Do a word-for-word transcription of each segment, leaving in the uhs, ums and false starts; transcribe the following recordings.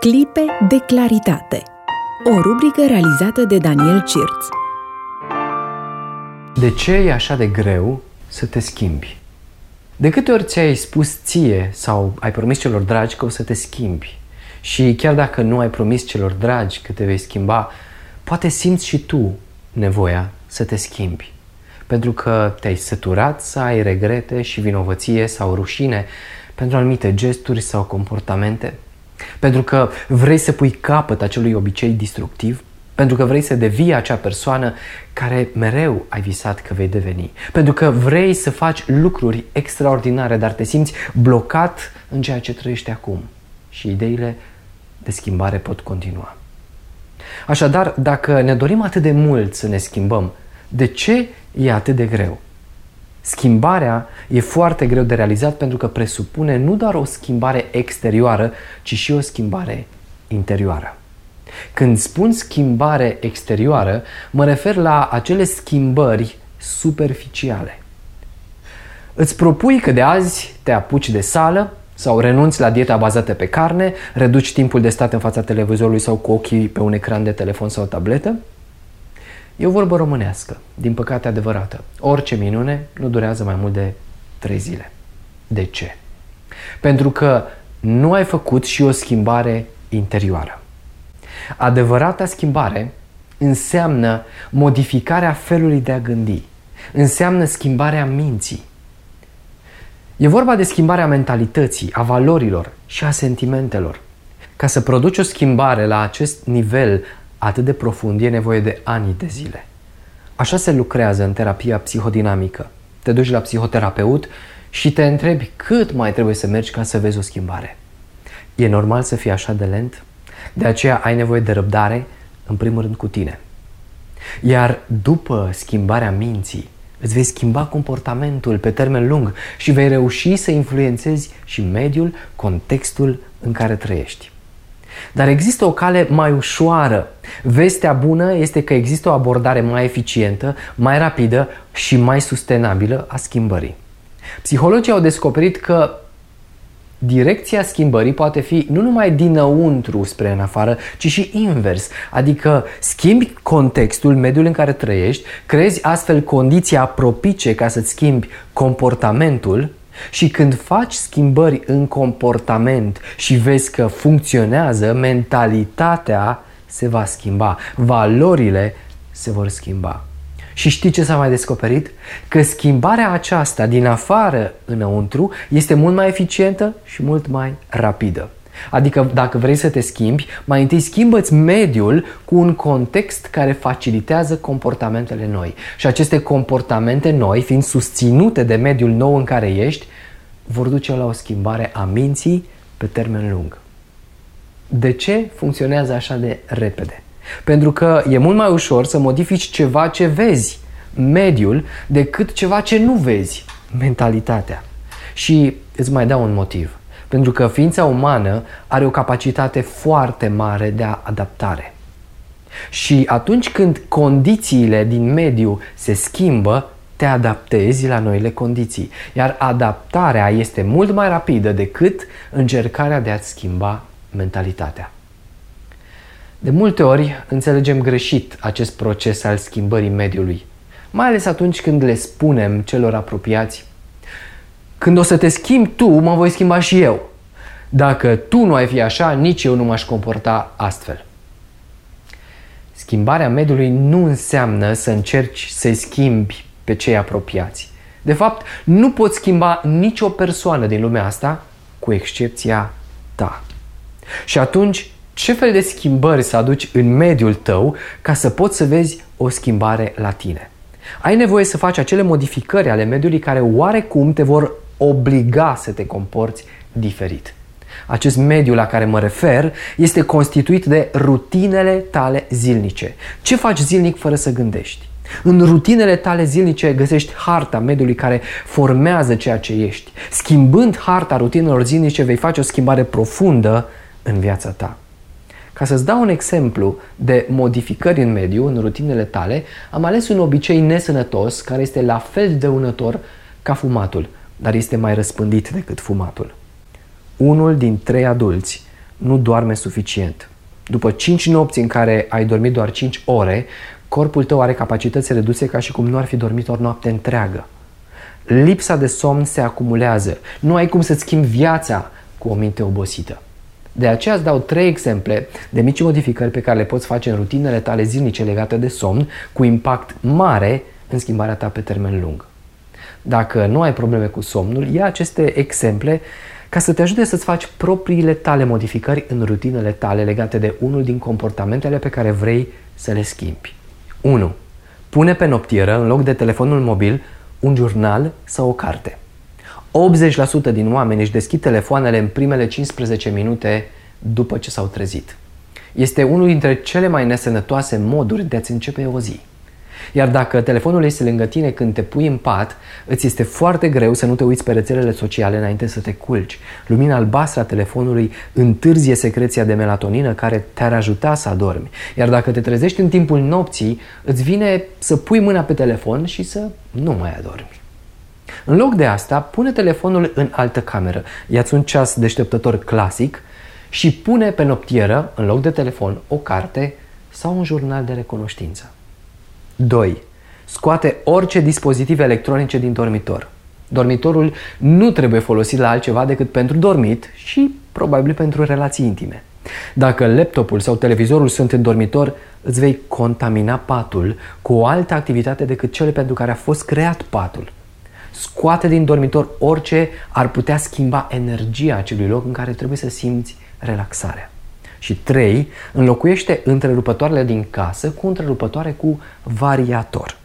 Clipe de claritate. O rubrică realizată de Daniel Cirț. De ce e așa de greu să te schimbi? De câte ori ți-ai spus ție sau ai promis celor dragi că o să te schimbi? Și chiar dacă nu ai promis celor dragi că te vei schimba, poate simți și tu nevoia să te schimbi. Pentru că te-ai săturat să ai regrete și vinovăție sau rușine pentru anumite gesturi sau comportamente. Pentru că vrei să pui capăt acelui obicei destructiv. Pentru că vrei să devii acea persoană care mereu ai visat că vei deveni. Pentru că vrei să faci lucruri extraordinare, dar te simți blocat în ceea ce trăiești acum. Și ideile de schimbare pot continua. Așadar, dacă ne dorim atât de mult să ne schimbăm, de ce e atât de greu? Schimbarea e foarte greu de realizat pentru că presupune nu doar o schimbare exterioară, ci și o schimbare interioară. Când spun schimbare exterioară, mă refer la acele schimbări superficiale. Îți propui că de azi te apuci de sală sau renunți la dieta bazată pe carne, reduci timpul de stat în fața televizorului sau cu ochii pe un ecran de telefon sau tabletă. E o vorbă românească, din păcate adevărată. Orice minune nu durează mai mult de trei zile. De ce? Pentru că nu ai făcut și o schimbare interioară. Adevărata schimbare înseamnă modificarea felului de a gândi. Înseamnă schimbarea minții. E vorba de schimbarea mentalității, a valorilor și a sentimentelor. Ca să produci o schimbare la acest nivel atât de profund, e nevoie de ani de zile. Așa se lucrează în terapia psihodinamică. Te duci la psihoterapeut și te întrebi cât mai trebuie să mergi ca să vezi o schimbare. E normal să fii așa de lent? De aceea ai nevoie de răbdare, în primul rând cu tine. Iar după schimbarea minții, îți vei schimba comportamentul pe termen lung și vei reuși să influențezi și mediul, contextul în care trăiești. Dar există o cale mai ușoară. Vestea bună este că există o abordare mai eficientă, mai rapidă și mai sustenabilă a schimbării. Psihologii au descoperit că direcția schimbării poate fi nu numai dinăuntru spre în afară, ci și invers. Adică schimbi contextul, mediul în care trăiești, creezi astfel condiția propice ca să-ți schimbi comportamentul și când faci schimbări în comportament și vezi că funcționează, mentalitatea se va schimba, valorile se vor schimba. Și știi ce s-a mai descoperit? Că schimbarea aceasta din afară înăuntru este mult mai eficientă și mult mai rapidă. Adică dacă vrei să te schimbi, mai întâi schimbă-ți mediul cu un context care facilitează comportamentele noi. Și aceste comportamente noi, fiind susținute de mediul nou în care ești, vor duce la o schimbare a minții pe termen lung. De ce funcționează așa de repede? Pentru că e mult mai ușor să modifici ceva ce vezi, mediul, decât ceva ce nu vezi, mentalitatea. Și îți mai dau un motiv. Pentru că ființa umană are o capacitate foarte mare de adaptare. Și atunci când condițiile din mediu se schimbă, te adaptezi la noile condiții. Iar adaptarea este mult mai rapidă decât încercarea de a-ți schimba mentalitatea. De multe ori înțelegem greșit acest proces al schimbării mediului, mai ales atunci când le spunem celor apropiați: când o să te schimbi tu, mă voi schimba și eu. Dacă tu nu ai fi așa, nici eu nu m-aș comporta astfel. Schimbarea mediului nu înseamnă să încerci să-i schimbi pe cei apropiați. De fapt, nu poți schimba nicio persoană din lumea asta, cu excepția ta. Și atunci, ce fel de schimbări să aduci în mediul tău ca să poți să vezi o schimbare la tine? Ai nevoie să faci acele modificări ale mediului care oarecum te vor obliga să te comporți diferit. Acest mediu la care mă refer este constituit de rutinele tale zilnice. Ce faci zilnic fără să gândești? În rutinele tale zilnice găsești harta mediului care formează ceea ce ești. Schimbând harta rutinelor zilnice, vei face o schimbare profundă în viața ta. Ca să-ți dau un exemplu de modificări în mediu, în rutinele tale, am ales un obicei nesănătos care este la fel de dăunător ca fumatul, dar este mai răspândit decât fumatul. Unul din trei adulți nu doarme suficient. După cinci nopți în care ai dormit doar cinci ore, corpul tău are capacități reduse ca și cum nu ar fi dormit o noapte întreagă. Lipsa de somn se acumulează. Nu ai cum să-ți schimbi viața cu o minte obosită. De aceea îți dau trei exemple de mici modificări pe care le poți face în rutinele tale zilnice legate de somn, cu impact mare în schimbarea ta pe termen lung. Dacă nu ai probleme cu somnul, ia aceste exemple ca să te ajute să-ți faci propriile tale modificări în rutinele tale legate de unul din comportamentele pe care vrei să le schimbi. unu. Pune pe noptieră, în loc de telefonul mobil, un jurnal sau o carte. optzeci la sută din oameni își deschid telefoanele în primele cincisprezece minute după ce s-au trezit. Este unul dintre cele mai nesănătoase moduri de a-ți începe o zi. Iar dacă telefonul este lângă tine când te pui în pat, îți este foarte greu să nu te uiți pe rețelele sociale înainte să te culci. Lumina albastră a telefonului întârzie secreția de melatonină care te-ar ajuta să adormi. Iar dacă te trezești în timpul nopții, îți vine să pui mâna pe telefon și să nu mai adormi. În loc de asta, pune telefonul în altă cameră. Ia-ți un ceas deșteptător clasic și pune pe noptieră, în loc de telefon, o carte sau un jurnal de recunoștință. doi. Scoate orice dispozitive electronice din dormitor. Dormitorul nu trebuie folosit la altceva decât pentru dormit și probabil pentru relații intime. Dacă laptopul sau televizorul sunt în dormitor, îți vei contamina patul cu o altă activitate decât cele pentru care a fost creat patul. Scoate din dormitor orice ar putea schimba energia acelui loc în care trebuie să simți relaxarea. Și trei. Înlocuiește întrerupătoarele din casă cu întrerupătoare cu variator.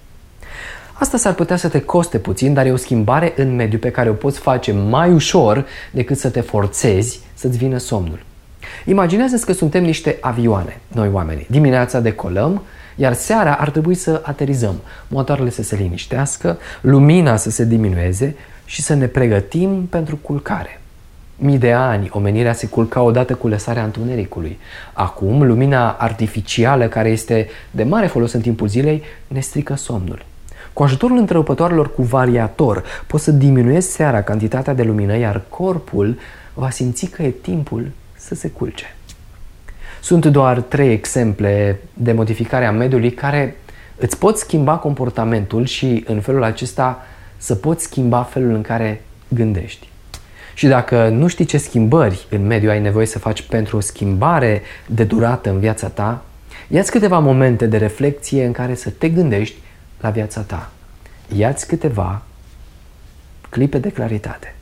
Asta s-ar putea să te coste puțin, dar e o schimbare în mediu pe care o poți face mai ușor decât să te forțezi să-ți vină somnul. Imaginează-ți că suntem niște avioane, noi oamenii. Dimineața decolăm, iar seara ar trebui să aterizăm. Motoarele să se liniștească, lumina să se diminueze și să ne pregătim pentru culcare. Mii de ani, omenirea se culca odată cu lăsarea întunericului. Acum, lumina artificială, care este de mare folos în timpul zilei, ne strică somnul. Cu ajutorul întrerupătoarelor cu variator, poți să diminuezi seara cantitatea de lumină, iar corpul va simți că e timpul să se culce. Sunt doar trei exemple de modificare a mediului care îți pot schimba comportamentul și în felul acesta să poți schimba felul în care gândești. Și dacă nu știi ce schimbări în mediu ai nevoie să faci pentru o schimbare de durată în viața ta, ia-ți câteva momente de reflexie în care să te gândești la viața ta. Ia-ți câteva clipe de claritate.